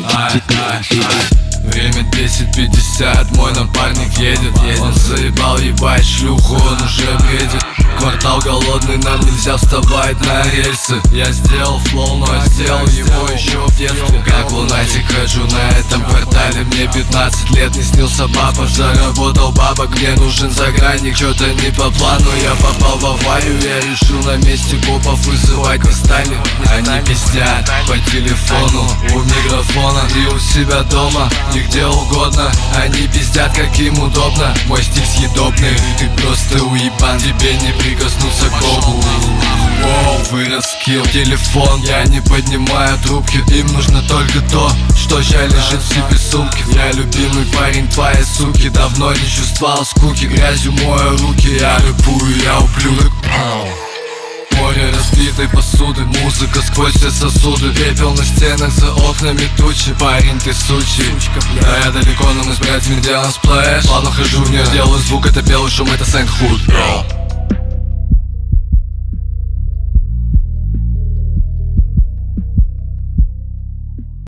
Время 10:50, мой напарник едет. Он заебал ебать шлюху, он уже бредит. Квартал голодный, нам нельзя вставать на рельсы. Я сделал флоу, но сделал его еще в детстве. Как лунатик хожу на этом квартале. Мне 15 лет, не снился папа. Заработал бабок, мне нужен загранник. Чё-то не по плану, я попал в аварию. Я решил на месте копов вызывать не станет. Они пиздят по телефону, у микрофона и у себя дома, нигде угодно. Они пиздят, как им удобно. Мой стиль съедобный, ты просто уебан. Тебе не прикоснуться к Богу. Вырос скилл, телефон, я не поднимаю трубки. Им нужно только то, что ща лежит в себе сумке. Я любимый парень твоей суки, давно не чувствовал скуки. Грязью мою руки, я рэпую, я ублюдок. Море разбитой посуды, музыка сквозь все сосуды. Пепел на стенах, за окнами тучи. Парень, ты сучий. Да, я далеко, но мы с братьями делаем сплэш. Плавно хожу в нее, делаю звук, это белый шум, это Сент-Худ.